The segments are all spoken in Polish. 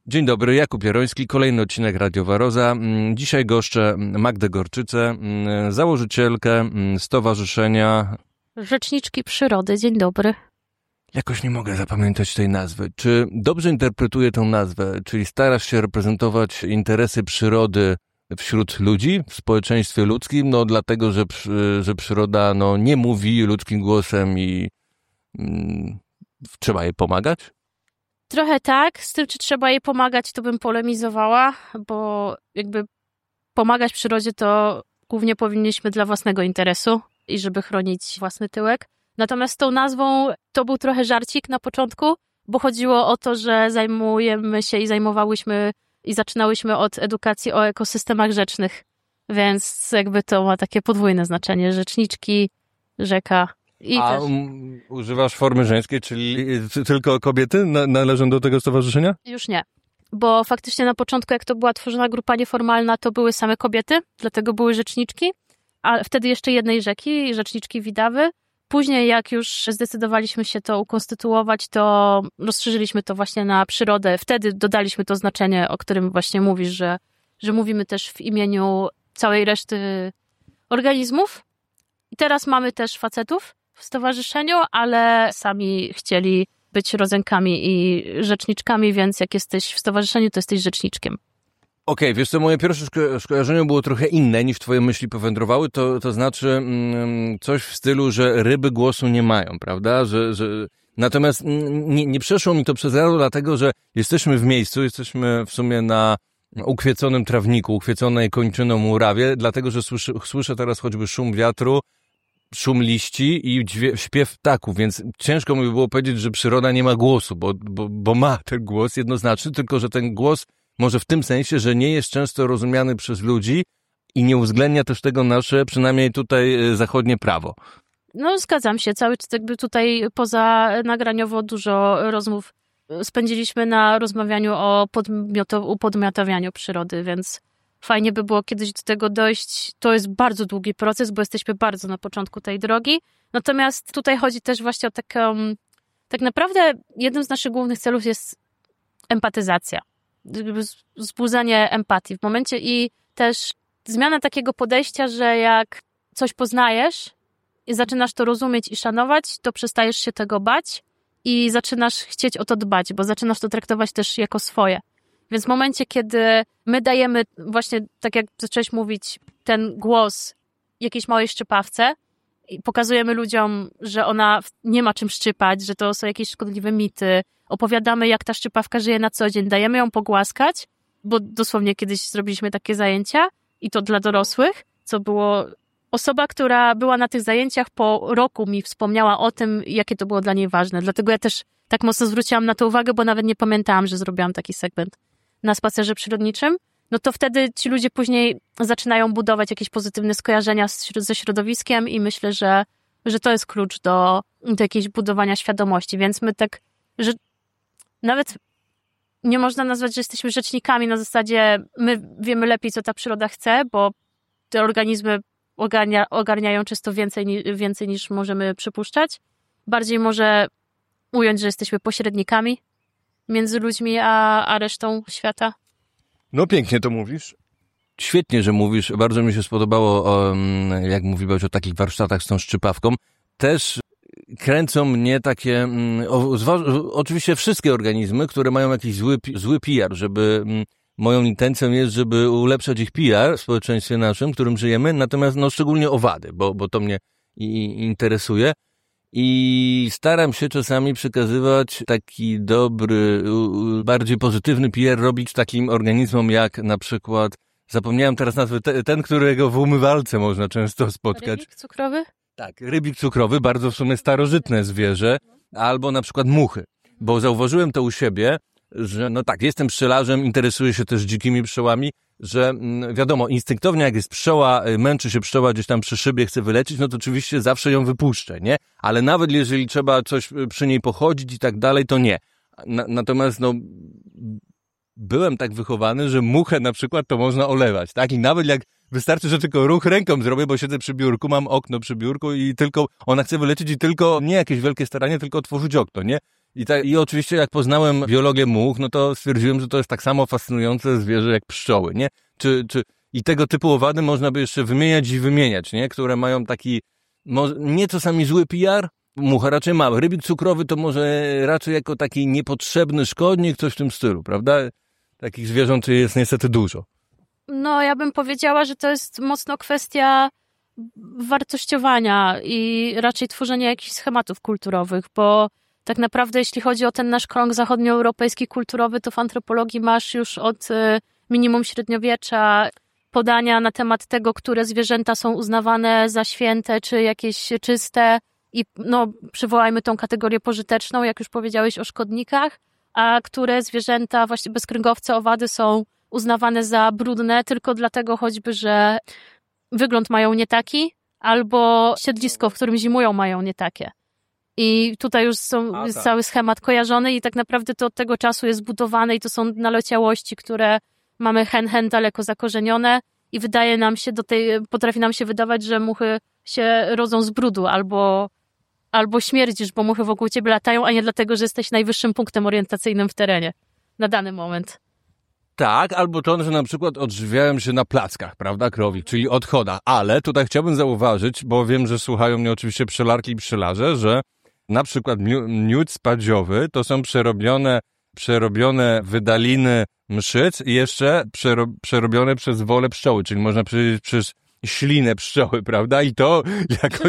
Dzień dobry, Jakub Jaroński, kolejny odcinek Radio Waroza. Dzisiaj goszczę Magdę Gorczycę, założycielkę Stowarzyszenia Rzeczniczki Przyrody. Dzień dobry. Jakoś nie mogę zapamiętać tej nazwy. Czy dobrze interpretuję tę nazwę? Czyli starasz się reprezentować interesy przyrody wśród ludzi, w społeczeństwie ludzkim? No dlatego, że przyroda nie mówi ludzkim głosem i trzeba jej pomagać? Trochę tak, z tym, czy trzeba jej pomagać, to bym polemizowała, bo jakby pomagać przyrodzie to głównie powinniśmy dla własnego interesu i żeby chronić własny tyłek. Natomiast z tą nazwą to był trochę żarcik na początku, bo chodziło o to, że zajmujemy się i zajmowałyśmy i zaczynałyśmy od edukacji o ekosystemach rzecznych, więc jakby to ma takie podwójne znaczenie, rzeczniczki, rzeka. A używasz formy żeńskiej, czyli tylko kobiety należą do tego stowarzyszenia? Już nie, bo faktycznie na początku, jak to była tworzona grupa nieformalna, to były same kobiety, dlatego były rzeczniczki, a wtedy jeszcze jednej rzeki, rzeczniczki Widawy. Później, jak już zdecydowaliśmy się to ukonstytuować, to rozszerzyliśmy to właśnie na przyrodę. Wtedy dodaliśmy to znaczenie, o którym właśnie mówisz, że mówimy też w imieniu całej reszty organizmów. I teraz mamy też facetów w stowarzyszeniu, ale sami chcieli być rodzenkami i rzeczniczkami, więc jak jesteś w stowarzyszeniu, to jesteś rzeczniczkiem. Okej, wiesz co, moje pierwsze skojarzenie było trochę inne niż twoje myśli powędrowały, to znaczy coś w stylu, że ryby głosu nie mają, prawda? Natomiast nie przeszło mi to przez rado, dlatego że jesteśmy w miejscu, jesteśmy w sumie na ukwieconym trawniku, ukwieconej kończyną murawie, dlatego że słyszę teraz choćby szum wiatru, szum liści i śpiew ptaków, więc ciężko mi było powiedzieć, że przyroda nie ma głosu, bo ma ten głos jednoznaczny, tylko że ten głos może w tym sensie, że nie jest często rozumiany przez ludzi i nie uwzględnia też tego nasze, przynajmniej tutaj zachodnie prawo. No zgadzam się, jakby tutaj poza nagraniowo dużo rozmów spędziliśmy na rozmawianiu o upodmiotawianiu przyrody, więc fajnie by było kiedyś do tego dojść. To jest bardzo długi proces, bo jesteśmy bardzo na początku tej drogi. Natomiast tutaj chodzi też właśnie o taką, tak naprawdę jednym z naszych głównych celów jest empatyzacja. Wzbudzanie empatii w momencie i też zmiana takiego podejścia, że jak coś poznajesz i zaczynasz to rozumieć i szanować, to przestajesz się tego bać i zaczynasz chcieć o to dbać, bo zaczynasz to traktować też jako swoje. Więc w momencie, kiedy my dajemy właśnie, tak jak zacząłeś mówić, ten głos jakiejś małej szczypawce i pokazujemy ludziom, że ona nie ma czym szczypać, że to są jakieś szkodliwe mity, opowiadamy, jak ta szczypawka żyje na co dzień, dajemy ją pogłaskać, bo dosłownie kiedyś zrobiliśmy takie zajęcia i to dla dorosłych, co było... Osoba, która była na tych zajęciach po roku mi wspomniała o tym, jakie to było dla niej ważne. Dlatego ja też tak mocno zwróciłam na to uwagę, bo nawet nie pamiętałam, że zrobiłam taki segment na spacerze przyrodniczym. No to wtedy ci ludzie później zaczynają budować jakieś pozytywne skojarzenia ze środowiskiem i myślę, że to jest klucz do jakiegoś budowania świadomości. Więc my tak, że nawet nie można nazwać, że jesteśmy rzecznikami na zasadzie my wiemy lepiej, co ta przyroda chce, bo te organizmy ogarniają często więcej niż możemy przypuszczać. Bardziej może ująć, że jesteśmy pośrednikami między ludźmi a resztą świata. No pięknie to mówisz. Świetnie, że mówisz. Bardzo mi się spodobało, jak mówiłeś o takich warsztatach z tą szczypawką. Też kręcą mnie takie, oczywiście wszystkie organizmy, które mają jakiś zły PR, żeby... Moją intencją jest, żeby ulepszać ich PR w społeczeństwie naszym, w którym żyjemy, natomiast szczególnie owady, bo to mnie interesuje i staram się czasami przekazywać taki dobry, bardziej pozytywny PR robić takim organizmom jak na przykład, zapomniałem teraz nazwy, ten, którego w umywalce można często spotkać. Rybik cukrowy? Tak, rybik cukrowy, bardzo w sumie starożytne zwierzę, albo na przykład muchy, bo zauważyłem to u siebie, że jestem pszczelarzem, interesuję się też dzikimi pszczołami, że wiadomo, instynktownie jak jest pszczoła, męczy się pszczoła gdzieś tam przy szybie, chce wylecieć, no to oczywiście zawsze ją wypuszczę, nie? Ale nawet jeżeli trzeba coś przy niej pochodzić i tak dalej, to nie. Natomiast byłem tak wychowany, że muchę na przykład to można olewać, tak? I nawet jak Wystarczy, że tylko ruch ręką zrobię, bo siedzę przy biurku, mam okno przy biurku i tylko ona chce wylecieć i tylko nie jakieś wielkie staranie, tylko otworzyć okno, nie? I oczywiście jak poznałem biologię much, no to stwierdziłem, że to jest tak samo fascynujące zwierzę jak pszczoły, nie? I tego typu owady można by jeszcze wymieniać i wymieniać, nie? Które mają taki, nie czasami zły PR, mucha raczej mały. Rybik cukrowy to może raczej jako taki niepotrzebny szkodnik, coś w tym stylu, prawda? Takich zwierząt jest niestety dużo. No, ja bym powiedziała, że to jest mocno kwestia wartościowania i raczej tworzenia jakichś schematów kulturowych, bo tak naprawdę jeśli chodzi o ten nasz krąg zachodnioeuropejski kulturowy, to w antropologii masz już od minimum średniowiecza podania na temat tego, które zwierzęta są uznawane za święte, czy jakieś czyste i no, przywołajmy tą kategorię pożyteczną, jak już powiedziałeś o szkodnikach, a które zwierzęta, właśnie bezkręgowce, owady są uznawane za brudne tylko dlatego choćby, że wygląd mają nie taki, albo siedlisko, w którym zimują, mają nie takie. I tutaj już jest cały schemat kojarzony i tak naprawdę to od tego czasu jest budowane i to są naleciałości, które mamy hen daleko zakorzenione i potrafi nam się wydawać, że muchy się rodzą z brudu albo śmierdzisz, bo muchy wokół ciebie latają, a nie dlatego, że jesteś najwyższym punktem orientacyjnym w terenie na dany moment. Tak, albo to, że na przykład odżywiałem się na plackach, prawda, krowich, czyli odchodach, ale tutaj chciałbym zauważyć, bo wiem, że słuchają mnie oczywiście pszczelarki i pszczelarze, że na przykład miód spadziowy to są przerobione wydaliny mszyc i jeszcze przerobione przez wolę pszczoły, czyli można powiedzieć przez ślinę pszczoły, prawda, i to jakoś...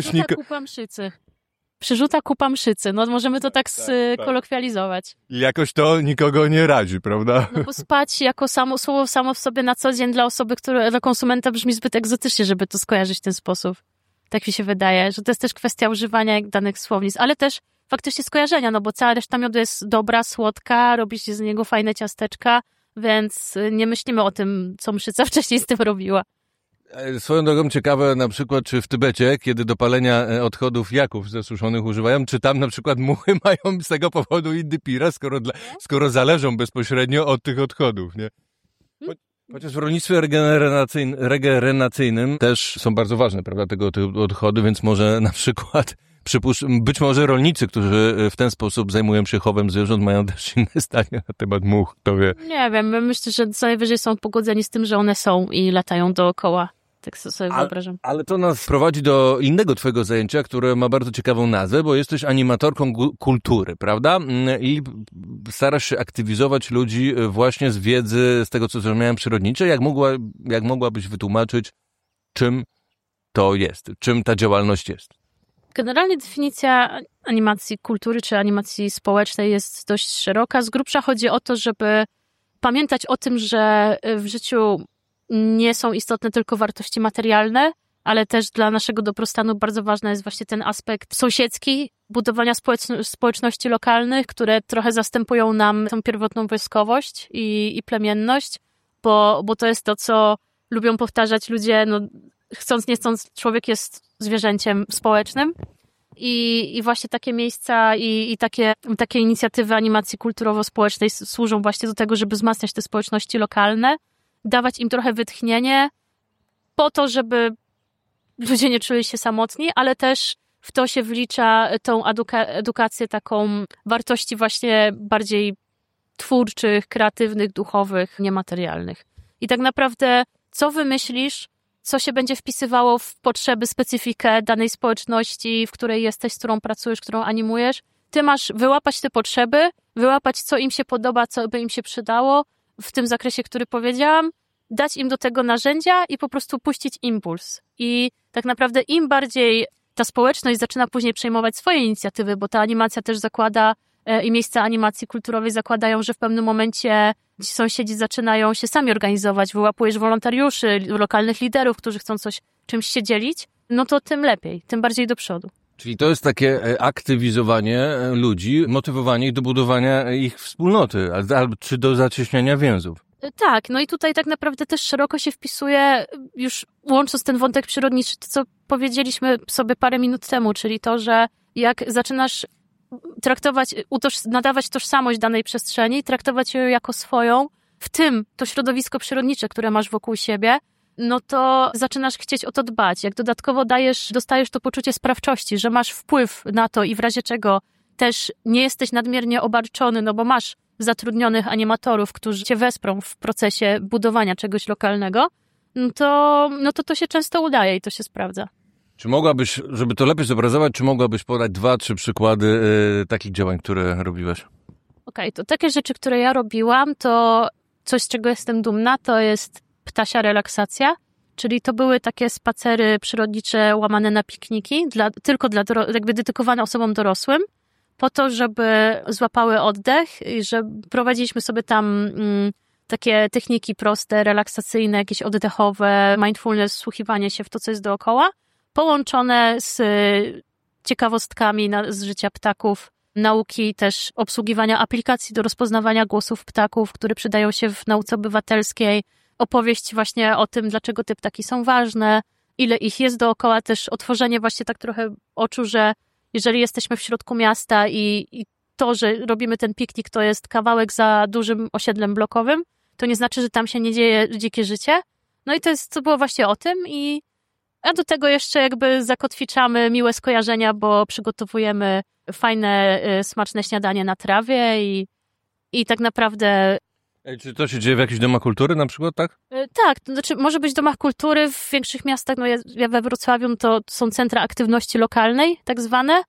Przyrzuta kupa mszycy, no możemy to tak kolokwializować. I jakoś to nikogo nie radzi, prawda? No bo spać jako słowo samo w sobie na co dzień dla konsumenta brzmi zbyt egzotycznie, żeby to skojarzyć w ten sposób. Tak mi się wydaje, że to jest też kwestia używania danych słownic, ale też faktycznie skojarzenia, no bo cała reszta miodu jest dobra, słodka, robi się z niego fajne ciasteczka, więc nie myślimy o tym, co mszyca wcześniej z tym robiła. Swoją drogą ciekawe na przykład, czy w Tybecie, kiedy do palenia odchodów jaków zesuszonych używają, czy tam na przykład muchy mają z tego powodu inny pira, skoro zależą bezpośrednio od tych odchodów, nie? Chociaż w rolnictwie regeneracyjnym też są bardzo ważne, prawda, tego typu odchody, więc może na przykład, być może rolnicy, którzy w ten sposób zajmują się chowem zwierząt, mają też inne zdanie na temat much, kto wie. Nie wiem, myślę, że co najwyżej są pogodzeni z tym, że one są i latają dookoła. Tak sobie wyobrażam. Ale to nas prowadzi do innego twojego zajęcia, które ma bardzo ciekawą nazwę, bo jesteś animatorką kultury, prawda? I starasz się aktywizować ludzi właśnie z wiedzy, z tego co zrozumiałem, przyrodniczej. Jak mogłabyś wytłumaczyć, czym to jest, czym ta działalność jest? Generalnie definicja animacji kultury czy animacji społecznej jest dość szeroka. Z grubsza chodzi o to, żeby pamiętać o tym, że w życiu nie są istotne tylko wartości materialne, ale też dla naszego dobrostanu bardzo ważny jest właśnie ten aspekt sąsiedzki, budowania społeczności lokalnych, które trochę zastępują nam tą pierwotną wojskowość i plemienność, bo to jest to, co lubią powtarzać ludzie, no chcąc nie chcąc, człowiek jest zwierzęciem społecznym i właśnie takie miejsca i takie inicjatywy animacji kulturowo-społecznej służą właśnie do tego, żeby wzmacniać te społeczności lokalne, dawać im trochę wytchnienie po to, żeby ludzie nie czuli się samotni, ale też w to się wlicza tą edukację taką wartości właśnie bardziej twórczych, kreatywnych, duchowych, niematerialnych. I tak naprawdę co wymyślisz, co się będzie wpisywało w potrzeby, specyfikę danej społeczności, w której jesteś, z którą pracujesz, którą animujesz. Ty masz wyłapać te potrzeby, wyłapać, co im się podoba, co by im się przydało w tym zakresie, który powiedziałam, dać im do tego narzędzia i po prostu puścić impuls. I tak naprawdę im bardziej ta społeczność zaczyna później przejmować swoje inicjatywy, bo ta animacja też zakłada i miejsca animacji kulturowej zakładają, że w pewnym momencie ci sąsiedzi zaczynają się sami organizować, wyłapujesz wolontariuszy, lokalnych liderów, którzy chcą czymś się dzielić, no to tym lepiej, tym bardziej do przodu. Czyli to jest takie aktywizowanie ludzi, motywowanie ich do budowania ich wspólnoty, czy do zacieśniania więzów. Tak, no i tutaj tak naprawdę też szeroko się wpisuje, już łącząc ten wątek przyrodniczy, to co powiedzieliśmy sobie parę minut temu, czyli to, że jak zaczynasz traktować, nadawać tożsamość danej przestrzeni, traktować ją jako swoją, w tym to środowisko przyrodnicze, które masz wokół siebie, no to zaczynasz chcieć o to dbać. Jak dodatkowo dostajesz to poczucie sprawczości, że masz wpływ na to i w razie czego też nie jesteś nadmiernie obarczony, no bo masz zatrudnionych animatorów, którzy cię wesprą w procesie budowania czegoś lokalnego, to się często udaje i to się sprawdza. Czy mogłabyś, żeby to lepiej zobrazować, czy mogłabyś podać 2-3 przykłady takich działań, które robiłeś? Okej, to takie rzeczy, które ja robiłam, to coś, z czego jestem dumna, to jest ptasia relaksacja, czyli to były takie spacery przyrodnicze łamane na pikniki, tylko jakby dedykowane osobom dorosłym, po to, żeby złapały oddech i że prowadziliśmy sobie tam takie techniki proste, relaksacyjne, jakieś oddechowe, mindfulness, wsłuchiwanie się w to, co jest dookoła, połączone z ciekawostkami z życia ptaków, nauki też obsługiwania aplikacji do rozpoznawania głosów ptaków, które przydają się w nauce obywatelskiej, opowieść właśnie o tym, dlaczego te ptaki są ważne, ile ich jest dookoła, też otworzenie właśnie tak trochę oczu, że jeżeli jesteśmy w środku miasta i to, że robimy ten piknik, to jest kawałek za dużym osiedlem blokowym, to nie znaczy, że tam się nie dzieje dzikie życie. No i to było właśnie o tym a do tego jeszcze jakby zakotwiczamy miłe skojarzenia, bo przygotowujemy fajne, smaczne śniadanie na trawie i tak naprawdę... Czy to się dzieje w jakichś domach kultury na przykład, tak? Tak, to znaczy może być w domach kultury, w większych miastach, no ja we Wrocławiu to są centra aktywności lokalnej, tak zwane,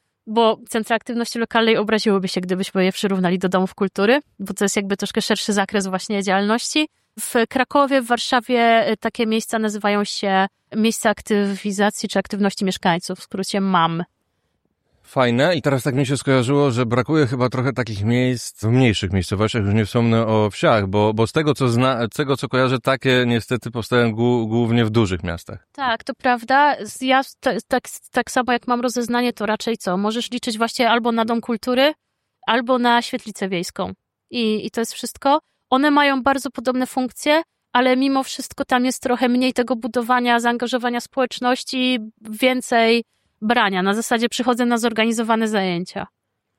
bo centra aktywności lokalnej obraziłyby się, gdybyśmy je przyrównali do domów kultury, bo to jest jakby troszkę szerszy zakres właśnie działalności. W Krakowie, w Warszawie takie miejsca nazywają się miejsca aktywizacji czy aktywności mieszkańców, w skrócie MAM. Fajne. I teraz tak mi się skojarzyło, że brakuje chyba trochę takich miejsc w mniejszych miejscowościach, już nie wspomnę o wsiach, bo z tego co kojarzę, takie niestety powstają głównie w dużych miastach. Tak, to prawda. Ja tak samo jak mam rozeznanie, to raczej możesz liczyć właśnie albo na dom kultury, albo na świetlicę wiejską. I to jest wszystko. One mają bardzo podobne funkcje, ale mimo wszystko tam jest trochę mniej tego budowania, zaangażowania społeczności, więcej brania. Na zasadzie przychodzę na zorganizowane zajęcia.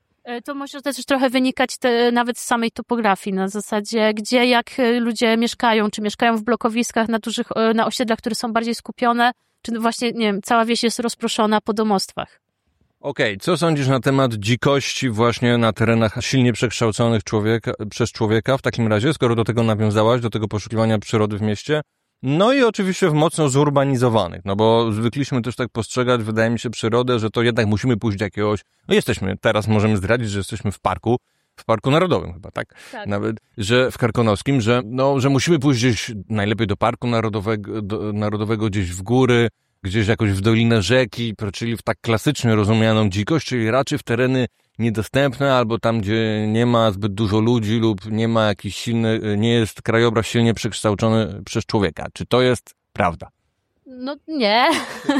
To może też trochę wynikać nawet z samej topografii, na zasadzie gdzie, jak ludzie mieszkają, czy mieszkają w blokowiskach na osiedlach, które są bardziej skupione, czy właśnie, nie wiem, cała wieś jest rozproszona po domostwach. Okej, co sądzisz na temat dzikości właśnie na terenach silnie przekształconych przez człowieka w takim razie, skoro do tego nawiązałaś, do tego poszukiwania przyrody w mieście? No i oczywiście w mocno zurbanizowanych, no bo zwykliśmy też tak postrzegać, wydaje mi się, przyrodę, że to jednak musimy pójść do jakiegoś, teraz możemy zdradzić, że jesteśmy w parku narodowym chyba, tak? Tak. Nawet, że w Karkonoszkim, że musimy pójść gdzieś, najlepiej do parku narodowego gdzieś w góry, gdzieś jakoś w dolinę rzeki, czyli w tak klasycznie rozumianą dzikość, czyli raczej w tereny niedostępne, albo tam, gdzie nie ma zbyt dużo ludzi lub nie ma nie jest krajobraz silnie przekształcony przez człowieka. Czy to jest prawda? No nie.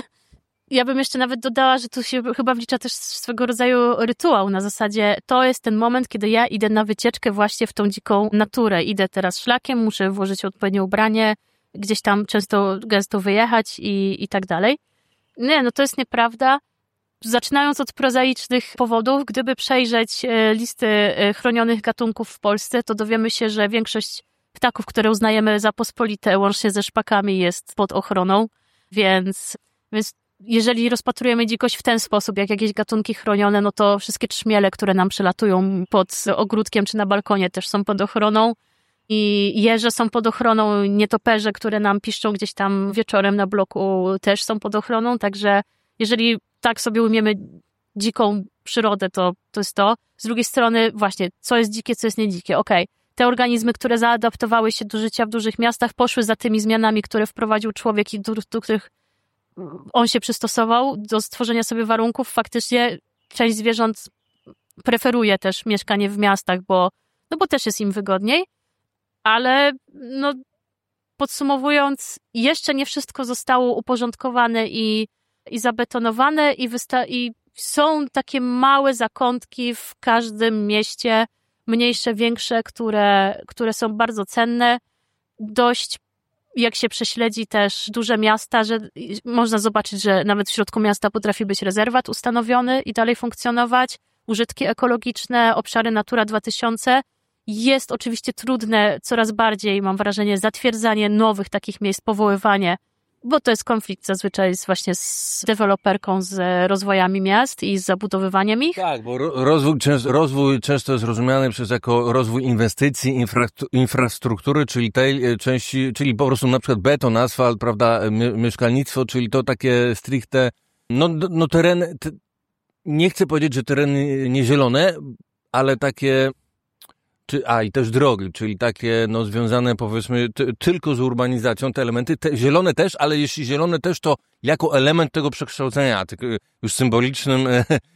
Ja bym jeszcze nawet dodała, że tu się chyba wlicza też swego rodzaju rytuał na zasadzie, to jest ten moment, kiedy ja idę na wycieczkę właśnie w tą dziką naturę. Idę teraz szlakiem, muszę włożyć odpowiednie ubranie, gdzieś tam gęsto wyjechać i tak dalej. Nie, no to jest nieprawda. Zaczynając od prozaicznych powodów, gdyby przejrzeć listy chronionych gatunków w Polsce, to dowiemy się, że większość ptaków, które uznajemy za pospolite, łącznie ze szpakami, jest pod ochroną, więc jeżeli rozpatrujemy dzikość w ten sposób, jak jakieś gatunki chronione, no to wszystkie trzmiele, które nam przelatują pod ogródkiem czy na balkonie, też są pod ochroną. I jeże są pod ochroną, nietoperze, które nam piszczą gdzieś tam wieczorem na bloku, też są pod ochroną, także jeżeli tak sobie umiemy dziką przyrodę, to jest to. Z drugiej strony właśnie, co jest dzikie, co jest niedzikie. Okej, te organizmy, które zaadaptowały się do życia w dużych miastach, poszły za tymi zmianami, które wprowadził człowiek i do których on się przystosował do stworzenia sobie warunków. Faktycznie część zwierząt preferuje też mieszkanie w miastach, bo też jest im wygodniej. Ale podsumowując, jeszcze nie wszystko zostało uporządkowane i zabetonowane i są takie małe zakątki w każdym mieście, mniejsze, większe, które są bardzo cenne. Dość, jak się prześledzi też duże miasta, że można zobaczyć, że nawet w środku miasta potrafi być rezerwat ustanowiony i dalej funkcjonować, użytki ekologiczne, obszary Natura 2000. Jest oczywiście trudne coraz bardziej, mam wrażenie, zatwierdzanie nowych takich miejsc, powoływanie, bo to jest konflikt zazwyczaj z deweloperką, z rozwojami miast i z zabudowywaniem ich. Tak, bo rozwój często jest rozumiany jako rozwój inwestycji, infrastruktury, czyli tej części, czyli po prostu na przykład beton, asfalt, prawda, mieszkalnictwo, czyli to takie stricte, tereny, nie chcę powiedzieć, że tereny niezielone, ale takie, i też drogi, czyli takie związane powiedzmy tylko z urbanizacją, te elementy, zielone też, ale jeśli zielone też, to jako element tego przekształcenia, już symbolicznym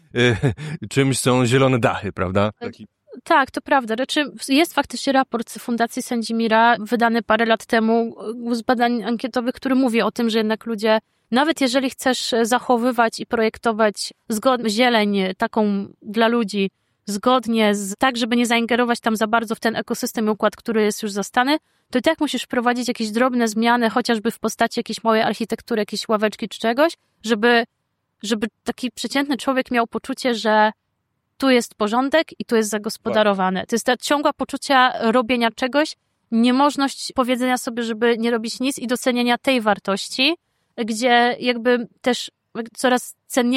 czymś są zielone dachy, prawda? Tak, to prawda. Jest faktycznie raport Fundacji Sędzimira, wydany parę lat temu z badań ankietowych, który mówi o tym, że jednak ludzie, nawet jeżeli chcesz zachowywać i projektować zieleń taką dla ludzi, zgodnie tak, żeby nie zaingerować tam za bardzo w ten ekosystem i układ, który jest już zastany, to i tak musisz wprowadzić jakieś drobne zmiany, chociażby w postaci jakiejś małej architektury, jakiejś ławeczki czy czegoś, żeby taki przeciętny człowiek miał poczucie, że tu jest porządek i tu jest zagospodarowane. To jest ta ciągła poczucia robienia czegoś, niemożność powiedzenia sobie, żeby nie robić nic i docenienia tej wartości, gdzie jakby też coraz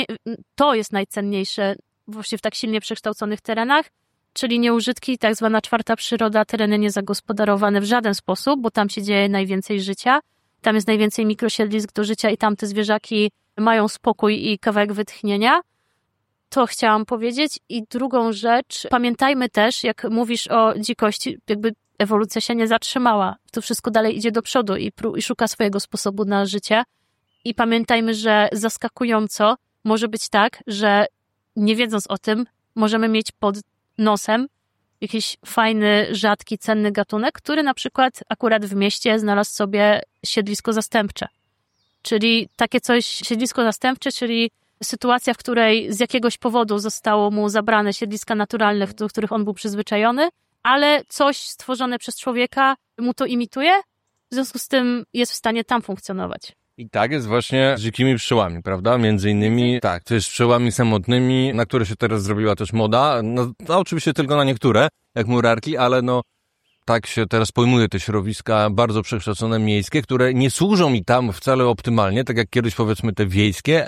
to jest najcenniejsze właśnie w tak silnie przekształconych terenach, czyli nieużytki, tak zwana czwarta przyroda, tereny niezagospodarowane w żaden sposób, bo tam się dzieje najwięcej życia, tam jest najwięcej mikrosiedlisk do życia i tam te zwierzaki mają spokój i kawałek wytchnienia. To chciałam powiedzieć. I drugą rzecz, pamiętajmy też, jak mówisz o dzikości, jakby ewolucja się nie zatrzymała. To wszystko dalej idzie do przodu i szuka swojego sposobu na życie. I pamiętajmy, że zaskakująco może być tak, że nie wiedząc o tym, możemy mieć pod nosem jakiś fajny, rzadki, cenny gatunek, który na przykład akurat w mieście znalazł sobie siedlisko zastępcze. Czyli takie coś, siedlisko zastępcze, czyli sytuacja, w której z jakiegoś powodu zostało mu zabrane siedliska naturalne, do których on był przyzwyczajony, ale coś stworzone przez człowieka mu to imituje, w związku z tym jest w stanie tam funkcjonować. I tak jest właśnie z dzikimi pszczołami, prawda? Między innymi, tak, to jest z pszczołami samotnymi, na które się teraz zrobiła też moda. Oczywiście tylko na niektóre, jak murarki, ale tak się teraz pojmuje te środowiska bardzo przekształcone miejskie, które nie służą mi tam wcale optymalnie, tak jak kiedyś powiedzmy te wiejskie,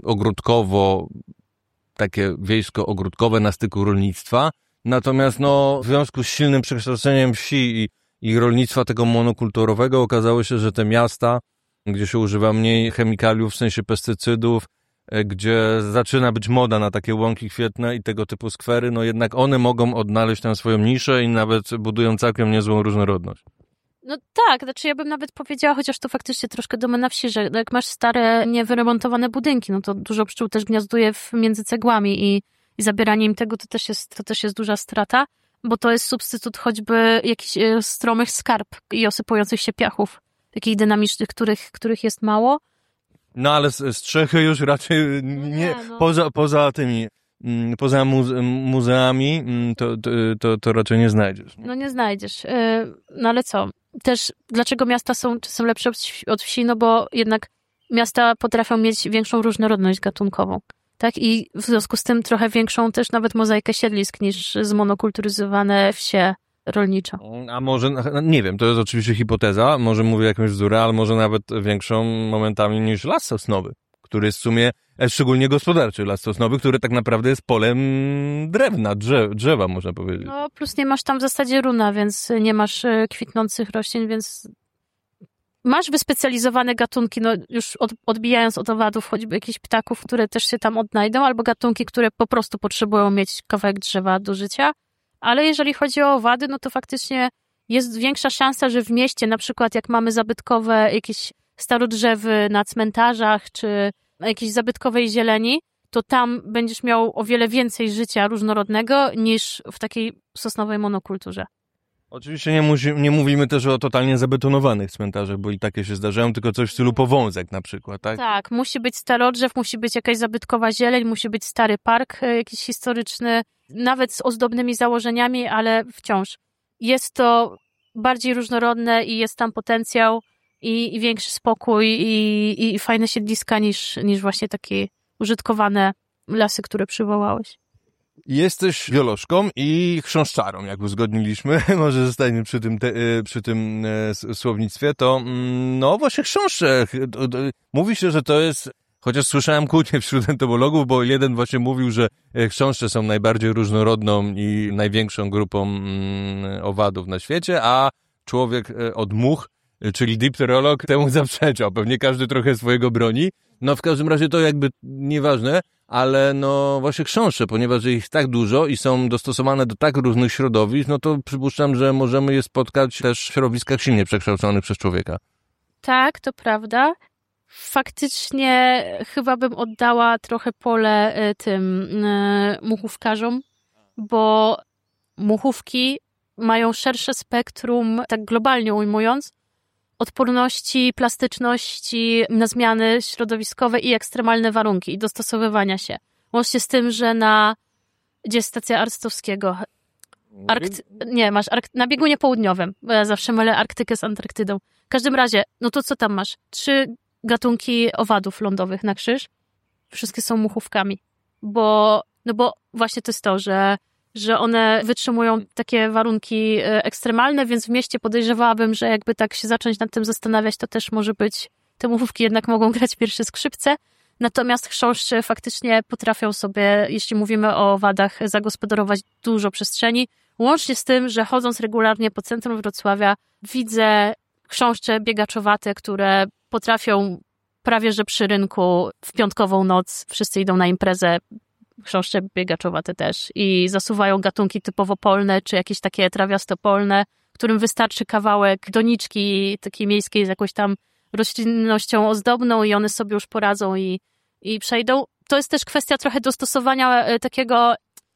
takie wiejsko-ogródkowe na styku rolnictwa. Natomiast w związku z silnym przekształceniem wsi i rolnictwa tego monokulturowego okazało się, że te miasta, gdzie się używa mniej chemikaliów, w sensie pestycydów, gdzie zaczyna być moda na takie łąki kwietne i tego typu skwery, jednak one mogą odnaleźć tam swoją niszę i nawet budują całkiem niezłą różnorodność. No tak, ja bym nawet powiedziała, chociaż to faktycznie troszkę domena wsi, że jak masz stare, niewyremontowane budynki, to dużo pszczół też gniazduje między cegłami i zabieranie im tego to też jest duża strata, bo to jest substytut choćby jakichś stromych skarb i osypujących się piachów, takich dynamicznych, których jest mało. Ale strzechy już raczej nie. Poza tymi, poza muzeami, to raczej nie znajdziesz. Nie? Nie znajdziesz. Ale co? Też dlaczego miasta są lepsze od wsi? Bo jednak miasta potrafią mieć większą różnorodność gatunkową. Tak? I w związku z tym trochę większą też nawet mozaikę siedlisk niż zmonokulturyzowane wsie rolnicze. A może, nie wiem, to jest oczywiście hipoteza, może mówię jakąś bzdurę, ale może nawet większą momentami niż las sosnowy, który jest w sumie, szczególnie gospodarczy las sosnowy, który tak naprawdę jest polem drewna, drzewa można powiedzieć. Plus nie masz tam w zasadzie runa, więc nie masz kwitnących roślin, więc masz wyspecjalizowane gatunki, już odbijając od owadów, choćby jakichś ptaków, które też się tam odnajdą, albo gatunki, które po prostu potrzebują mieć kawałek drzewa do życia. Ale jeżeli chodzi o owady, to faktycznie jest większa szansa, że w mieście, na przykład jak mamy zabytkowe jakieś starodrzewy na cmentarzach, czy jakiejś zabytkowej zieleni, to tam będziesz miał o wiele więcej życia różnorodnego niż w takiej sosnowej monokulturze. Oczywiście nie mówimy też o totalnie zabetonowanych cmentarzach, bo i takie się zdarzają, tylko coś w stylu powązek na przykład, tak? Tak, musi być starodrzew, musi być jakaś zabytkowa zieleń, musi być stary park jakiś historyczny, nawet z ozdobnymi założeniami, ale wciąż jest to bardziej różnorodne i jest tam potencjał i większy spokój i fajne siedliska niż właśnie takie użytkowane lasy, które przywołałeś. Jesteś biolożką i chrząszczarą, jak uzgodniliśmy. Może zostaniemy przy tym słownictwie. To, no właśnie chrząszcze. Mówi się, że to jest, chociaż słyszałem kłótnie wśród entomologów, bo jeden właśnie mówił, że chrząszcze są najbardziej różnorodną i największą grupą owadów na świecie, a człowiek od much, czyli dipterolog, temu zaprzeczał. Pewnie każdy trochę swojego broni. No w każdym razie to jakby nieważne, ale no właśnie chrząszcze, ponieważ ich tak dużo i są dostosowane do tak różnych środowisk, no to przypuszczam, że możemy je spotkać też w środowiskach silnie przekształconych przez człowieka. Tak, to prawda. Faktycznie chyba bym oddała trochę pole tym muchówkarzom, bo muchówki mają szersze spektrum, tak globalnie ujmując, odporności, plastyczności na zmiany środowiskowe i ekstremalne warunki i dostosowywania się. Łącznie z tym, że gdzie jest stacja Arctowskiego? Na biegunie południowym. Bo ja zawsze mylę Arktykę z Antarktydą. W każdym razie, no to co tam masz? 3 gatunki owadów lądowych na krzyż. Wszystkie są muchówkami. Bo właśnie to jest to, że one wytrzymują takie warunki ekstremalne, więc w mieście podejrzewałabym, że jakby tak się zacząć nad tym zastanawiać, to też może być, te muchówki jednak mogą grać pierwsze skrzypce, natomiast chrząszcze faktycznie potrafią sobie, jeśli mówimy o owadach, zagospodarować dużo przestrzeni, łącznie z tym, że chodząc regularnie po centrum Wrocławia widzę chrząszcze biegaczowate, które potrafią prawie że przy rynku w piątkową noc, wszyscy idą na imprezę, chrząszcze biegaczowate też i zasuwają gatunki typowo polne, czy jakieś takie trawiastopolne, którym wystarczy kawałek doniczki takiej miejskiej z jakąś tam roślinnością ozdobną i one sobie już poradzą i przejdą. To jest też kwestia trochę dostosowania takiego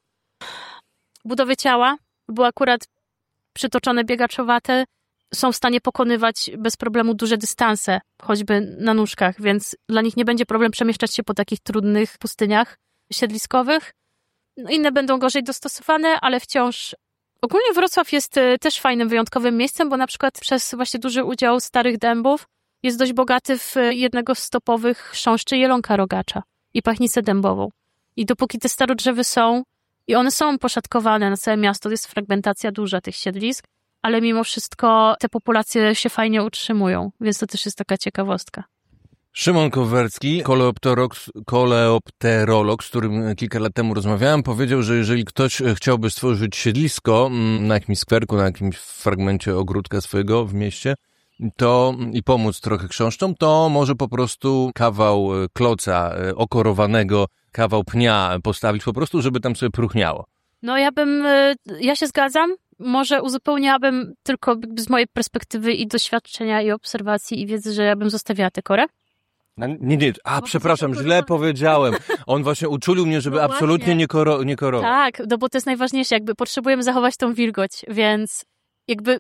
budowy ciała, bo akurat przytoczone biegaczowate są w stanie pokonywać bez problemu duże dystanse, choćby na nóżkach, więc dla nich nie będzie problem przemieszczać się po takich trudnych pustyniach siedliskowych. No, inne będą gorzej dostosowane, ale wciąż ogólnie Wrocław jest też fajnym, wyjątkowym miejscem, bo na przykład przez właśnie duży udział starych dębów jest dość bogaty w jednego z topowych chrząszczy jelonka rogacza i pachnicę dębową. I dopóki te starodrzewy są i one są poszatkowane na całe miasto, jest fragmentacja duża tych siedlisk, ale mimo wszystko te populacje się fajnie utrzymują, więc to też jest taka ciekawostka. Szymon Kowerski, koleopterolog, z którym kilka lat temu rozmawiałem, powiedział, że jeżeli ktoś chciałby stworzyć siedlisko na jakimś skwerku, na jakimś fragmencie ogródka swojego w mieście, to i pomóc trochę chrząszczom, to może po prostu kawał kloca okorowanego, kawał pnia postawić po prostu, żeby tam sobie próchniało. No ja się zgadzam. Może uzupełniałabym tylko z mojej perspektywy i doświadczenia i obserwacji i wiedzy, że ja bym zostawiała tę korę. Nie. Przepraszam, źle powiedziałem. On właśnie uczulił mnie, żeby absolutnie nie korować. Tak, no bo to jest najważniejsze. Jakby potrzebujemy zachować tą wilgoć, więc jakby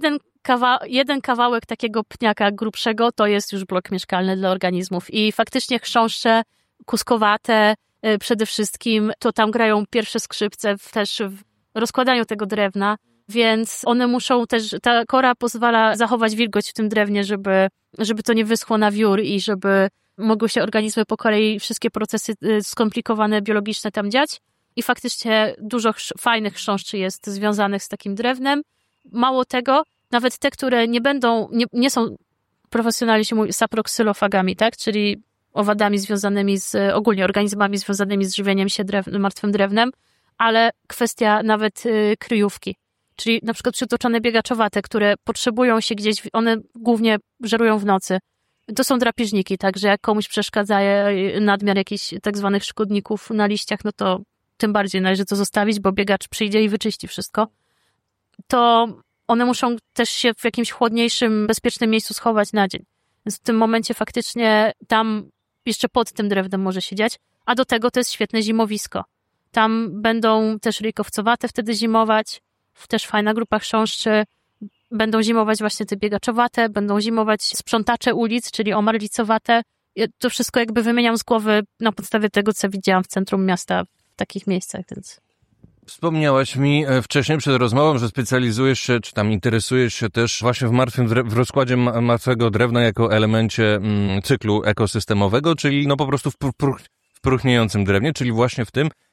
jeden kawałek takiego pniaka grubszego to jest już blok mieszkalny dla organizmów. I faktycznie chrząszcze kuskowate przede wszystkim, to tam grają pierwsze skrzypce też w rozkładaniu tego drewna, więc one muszą też, ta kora pozwala zachować wilgoć w tym drewnie, żeby to nie wyschło na wiór i żeby mogły się organizmy po kolei wszystkie procesy skomplikowane biologiczne tam dziać. I faktycznie dużo fajnych chrząszczy jest związanych z takim drewnem. Mało tego, nawet te, które nie są profesjonalnie się mówi saproksylofagami, tak? Czyli owadami związanymi ogólnie organizmami związanymi z żywieniem się martwym drewnem, ale kwestia nawet kryjówki. Czyli na przykład przytoczone biegaczowate, które potrzebują się gdzieś, one głównie żerują w nocy. To są drapieżniki, także jak komuś przeszkadza nadmiar jakichś tak zwanych szkodników na liściach, no to tym bardziej należy to zostawić, bo biegacz przyjdzie i wyczyści wszystko. To one muszą też się w jakimś chłodniejszym, bezpiecznym miejscu schować na dzień. Więc w tym momencie faktycznie tam jeszcze pod tym drewnem może się dziać, a do tego to jest świetne zimowisko. Tam będą też ryjkowcowate wtedy zimować, też fajna grupa chrząszczy. Będą zimować właśnie te biegaczowate, będą zimować sprzątacze ulic, czyli omarlicowate. Ja to wszystko jakby wymieniam z głowy na podstawie tego, co widziałam w centrum miasta w takich miejscach, więc... Wspomniałaś mi wcześniej przed rozmową, że specjalizujesz się, czy tam interesujesz się też właśnie w rozkładzie martwego drewna jako elemencie cyklu ekosystemowego, czyli no po prostu w próchniejącym drewnie, czyli właśnie w tym,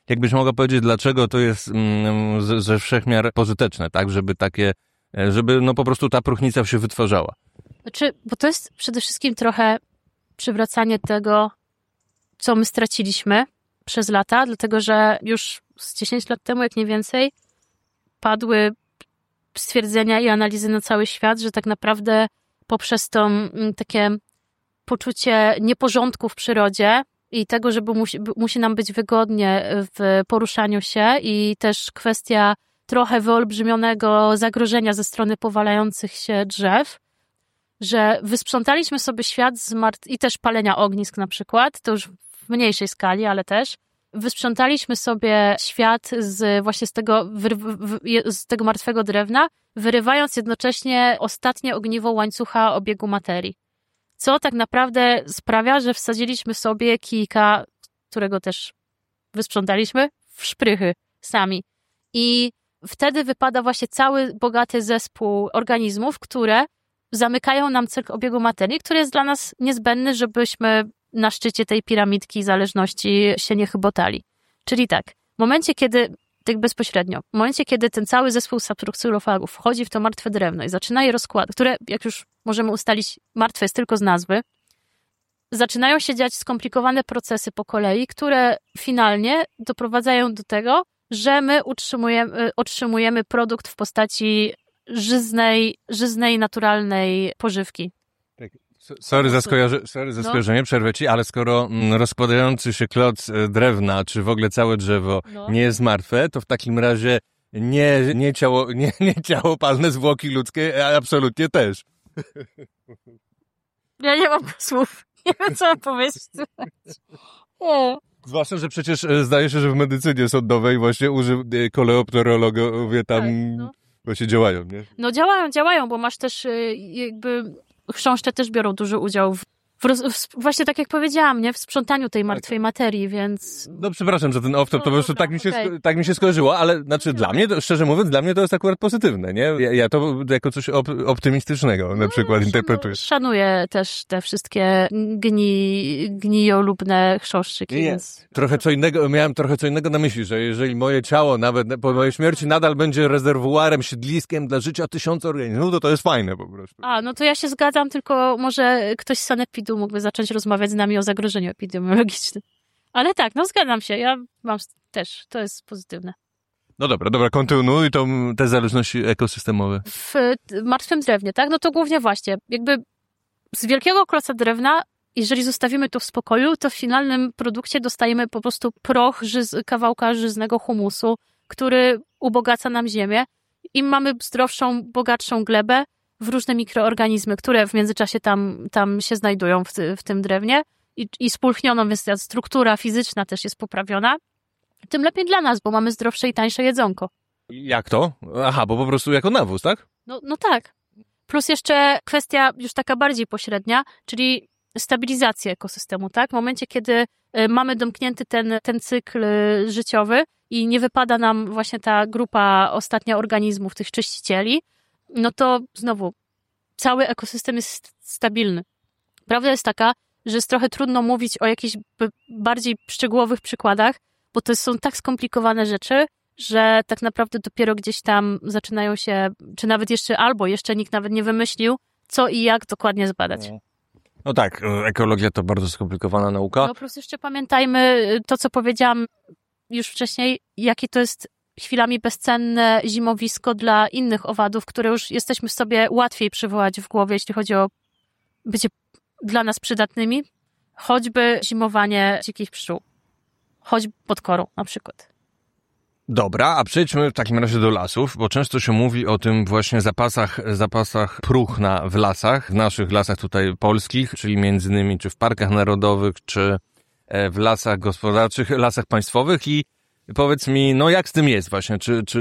jakbyś mogła powiedzieć, dlaczego to jest ze wszechmiar pożyteczne, tak? Żeby no po prostu ta próchnica się wytwarzała. Znaczy, bo to jest przede wszystkim trochę przywracanie tego, co my straciliśmy przez lata, dlatego że już z 10 lat temu, jak nie więcej, padły stwierdzenia i analizy na cały świat, że tak naprawdę poprzez to takie poczucie nieporządku w przyrodzie i tego, że musi nam być wygodnie w poruszaniu się i też kwestia trochę wyolbrzymionego zagrożenia ze strony powalających się drzew, że wysprzątaliśmy sobie świat i też palenia ognisk na przykład, to już w mniejszej skali, ale też wysprzątaliśmy sobie świat właśnie z tego martwego drewna, wyrywając jednocześnie ostatnie ogniwo łańcucha obiegu materii. Co tak naprawdę sprawia, że wsadziliśmy sobie kijka, którego też wysprzątaliśmy, w szprychy sami. I wtedy wypada właśnie cały bogaty zespół organizmów, które zamykają nam cykl obiegu materii, który jest dla nas niezbędny, żebyśmy na szczycie tej piramidki zależności się nie chybotali. Czyli tak, w momencie, kiedy, tak bezpośrednio, w momencie, kiedy ten cały zespół saprocylofagów wchodzi w to martwe drewno i zaczyna je rozkładać, które, jak już możemy ustalić, martwe jest tylko z nazwy, zaczynają się dziać skomplikowane procesy po kolei, które finalnie doprowadzają do tego, że my otrzymujemy produkt w postaci żyznej, naturalnej pożywki. Sorry za skojarzenie, przerwę ci, ale skoro rozkładający się kloc drewna, czy w ogóle całe drzewo nie jest martwe, to w takim razie nie ciało palne zwłoki ludzkie, a absolutnie też. Ja nie mam słów. Nie wiem, co mam powiedzieć. Nie. Zwłaszcza, że przecież zdaje się, że w medycynie sądowej właśnie koleopterologowie tam właśnie działają, nie? No działają, bo masz też jakby chrząszcze też biorą duży udział właśnie tak jak powiedziałam, nie? W sprzątaniu tej martwej materii, więc... No przepraszam za ten off-top, to po prostu tak mi się skojarzyło, ale znaczy dla mnie, szczerze mówiąc, dla mnie to jest akurat pozytywne, nie? Ja to jako coś optymistycznego na przykład interpretuję. Szanuję też te wszystkie gnijolubne chrząszczyki. Więc... Miałem trochę co innego na myśli, że jeżeli moje ciało nawet po mojej śmierci nadal będzie rezerwuarem, siedliskiem dla życia 1000 organizmów, to jest fajne po prostu. No to ja się zgadzam, tylko może ktoś z sanepidu mógłby zacząć rozmawiać z nami o zagrożeniu epidemiologicznym. Ale tak, zgadzam się. Ja mam też, to jest pozytywne. No dobra, kontynuuj te zależności ekosystemowe. W martwym drewnie, tak? No to głównie właśnie, jakby z wielkiego kloca drewna, jeżeli zostawimy to w spokoju, to w finalnym produkcie dostajemy po prostu proch kawałka żyznego humusu, który ubogaca nam ziemię. Im mamy zdrowszą, bogatszą glebę, w różne mikroorganizmy, które w międzyczasie tam się znajdują w tym drewnie i spulchnioną, więc ta struktura fizyczna też jest poprawiona, tym lepiej dla nas, bo mamy zdrowsze i tańsze jedzonko. Jak to? Aha, bo po prostu jako nawóz, tak? No tak. Plus jeszcze kwestia już taka bardziej pośrednia, czyli stabilizacja ekosystemu, tak? W momencie, kiedy mamy domknięty ten cykl życiowy i nie wypada nam właśnie ta grupa ostatnia organizmów, tych czyścicieli, no to znowu cały ekosystem jest stabilny. Prawda jest taka, że jest trochę trudno mówić o jakichś bardziej szczegółowych przykładach, bo to są tak skomplikowane rzeczy, że tak naprawdę dopiero gdzieś tam zaczynają się, czy nawet jeszcze nikt nawet nie wymyślił, co i jak dokładnie zbadać. No tak, ekologia to bardzo skomplikowana nauka. No plus jeszcze pamiętajmy to, co powiedziałam już wcześniej, jakie to jest chwilami bezcenne zimowisko dla innych owadów, które już jesteśmy sobie łatwiej przywołać w głowie, jeśli chodzi o bycie dla nas przydatnymi. Choćby zimowanie dzikich pszczół. Choć podkorą na przykład. Dobra, a przejdźmy w takim razie do lasów, bo często się mówi o tym właśnie zapasach próchna w lasach, w naszych lasach tutaj polskich, czyli między innymi czy w parkach narodowych, czy w lasach gospodarczych, lasach państwowych i powiedz mi, jak z tym jest właśnie?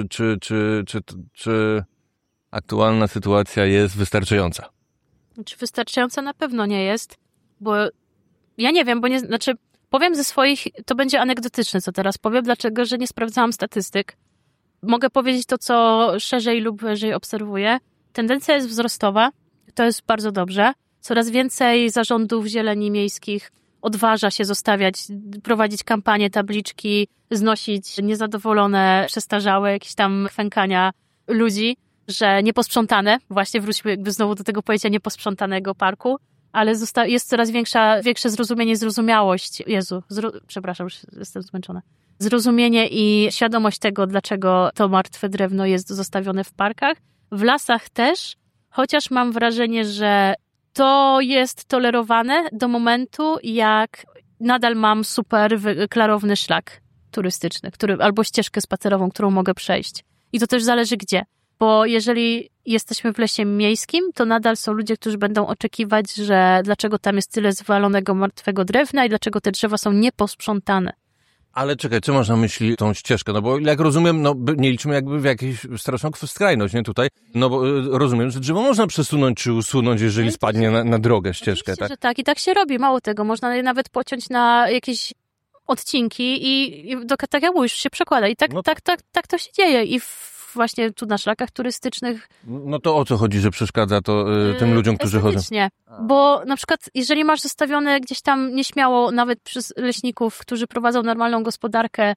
Czy aktualna sytuacja jest wystarczająca? Czy wystarczająca? Na pewno nie jest, bo ja nie wiem, powiem ze swoich, to będzie anegdotyczne, co teraz powiem, dlaczego, że nie sprawdzałam statystyk. Mogę powiedzieć to, co szerzej lub wyżej obserwuję. Tendencja jest wzrostowa, to jest bardzo dobrze. Coraz więcej zarządów zieleni miejskich odważa się prowadzić kampanię, tabliczki, znosić niezadowolone, przestarzałe jakieś tam kwękania ludzi, że nieposprzątane, właśnie wróćmy jakby znowu do tego pojęcia nieposprzątanego parku, ale jest coraz większe zrozumienie, zrozumiałość. Przepraszam, już jestem zmęczona. Zrozumienie i świadomość tego, dlaczego to martwe drewno jest zostawione w parkach. W lasach też, chociaż mam wrażenie, że to jest tolerowane do momentu, jak nadal mam super klarowny szlak turystyczny, albo ścieżkę spacerową, którą mogę przejść. I to też zależy gdzie. Bo jeżeli jesteśmy w lesie miejskim, to nadal są ludzie, którzy będą oczekiwać, że dlaczego tam jest tyle zwalonego martwego drewna i dlaczego te drzewa są nieposprzątane. Ale czekaj, co masz na myśli tą ścieżkę? No bo jak rozumiem, nie liczmy jakby w jakąś straszną skrajność, nie tutaj? No bo rozumiem, że drzewo można przesunąć czy usunąć, jeżeli spadnie na drogę, ścieżkę, tak? Że tak, i tak się robi. Mało tego, można je nawet pociąć na jakieś odcinki i tak jak mówisz, się przekłada. I tak to się dzieje. I właśnie tu na szlakach turystycznych. No to o co chodzi, że przeszkadza to tym ludziom, którzy chodzą? Bo na przykład jeżeli masz zostawione gdzieś tam nieśmiało, nawet przez leśników, którzy prowadzą normalną gospodarkę,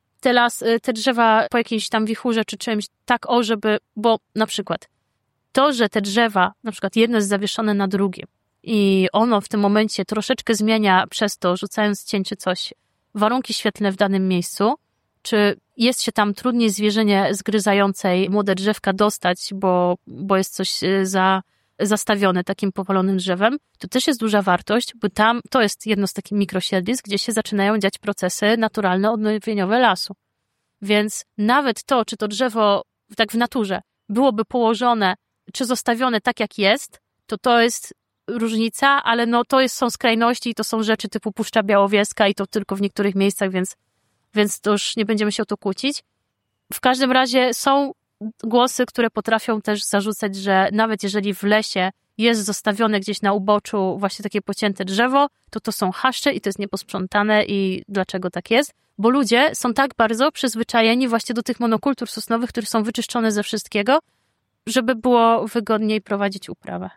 te drzewa po jakiejś tam wichurze czy czymś, tak bo na przykład to, że te drzewa, na przykład jedno jest zawieszone na drugim i ono w tym momencie troszeczkę zmienia przez to, rzucając cień czy coś, warunki świetlne w danym miejscu, czy jest się tam trudniej zwierzynie zgryzającej młode drzewka dostać, bo jest coś zastawione takim powalonym drzewem, to też jest duża wartość, bo tam to jest jedno z takich mikrosiedlisk, gdzie się zaczynają dziać procesy naturalne, odnowieniowe lasu. Więc nawet to, czy to drzewo tak w naturze byłoby położone, czy zostawione tak jak jest, to jest różnica, ale są skrajności i to są rzeczy typu Puszcza Białowieska i to tylko w niektórych miejscach, więc to już nie będziemy się o to kłócić. W każdym razie są głosy, które potrafią też zarzucać, że nawet jeżeli w lesie jest zostawione gdzieś na uboczu właśnie takie pocięte drzewo, to są chaszcze i to jest nieposprzątane i dlaczego tak jest? Bo ludzie są tak bardzo przyzwyczajeni właśnie do tych monokultur sosnowych, które są wyczyszczone ze wszystkiego, żeby było wygodniej prowadzić uprawę.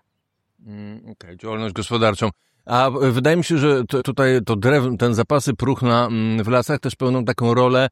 Okej, działalność gospodarczą. A wydaje mi się, że tutaj ten zapasy próchna w lasach też pełnią taką rolę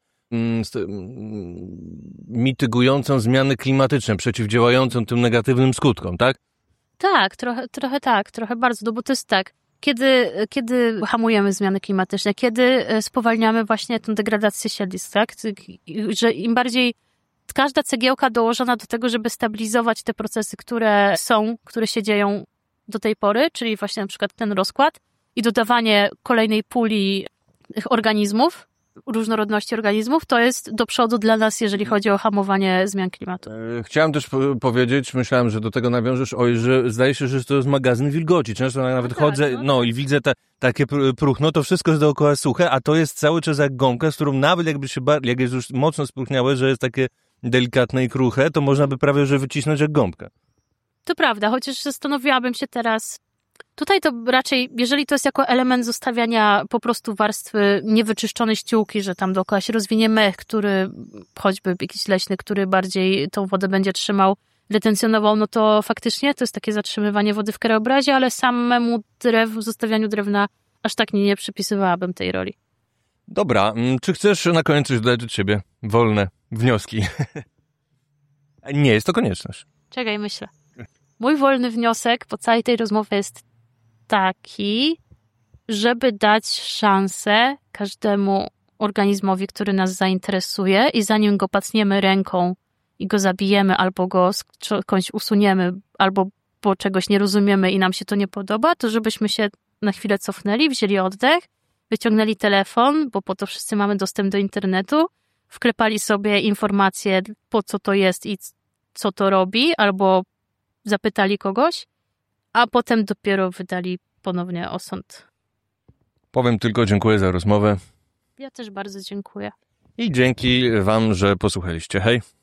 mitygującą zmiany klimatyczne, przeciwdziałającą tym negatywnym skutkom, tak? Tak, trochę bardzo, no bo to jest tak, kiedy hamujemy zmiany klimatyczne, kiedy spowalniamy właśnie tę degradację siedlisk, tak? Że im bardziej każda cegiełka dołożona do tego, żeby stabilizować te procesy, które się dzieją do tej pory, czyli właśnie na przykład ten rozkład i dodawanie kolejnej puli organizmów, różnorodności organizmów, to jest do przodu dla nas, jeżeli chodzi o hamowanie zmian klimatu. Chciałem też powiedzieć, myślałem, że do tego nawiążesz, że zdaje się, że to jest magazyn wilgoci. Często nawet chodzę, i widzę takie próchno, to wszystko jest dookoła suche, a to jest cały czas jak gąbka, z którą nawet jak jest już mocno spróchniałe, że jest takie delikatne i kruche, to można by prawie że wycisnąć jak gąbkę. To prawda, chociaż zastanowiłabym się teraz. Tutaj to raczej, jeżeli to jest jako element zostawiania po prostu warstwy niewyczyszczonej ściółki, że tam dookoła się rozwinie mech, który choćby jakiś leśny, który bardziej tą wodę będzie trzymał, retencjonował, no to faktycznie to jest takie zatrzymywanie wody w krajobrazie, ale samemu zostawianiu drewna aż tak nie przypisywałabym tej roli. Dobra, czy chcesz na koniec coś dodać od siebie? Wolne wnioski. Nie jest to konieczność. Czekaj, myślę. Mój wolny wniosek po całej tej rozmowie jest taki, żeby dać szansę każdemu organizmowi, który nas zainteresuje i zanim go pacniemy ręką i go zabijemy, albo go skądś usuniemy, albo bo czegoś nie rozumiemy i nam się to nie podoba, to żebyśmy się na chwilę cofnęli, wzięli oddech, wyciągnęli telefon, bo po to wszyscy mamy dostęp do internetu, wklepali sobie informacje, po co to jest i co to robi, albo zapytali kogoś, a potem dopiero wydali ponownie osąd. Powiem tylko dziękuję za rozmowę. Ja też bardzo dziękuję. I dzięki wam, że posłuchaliście. Hej.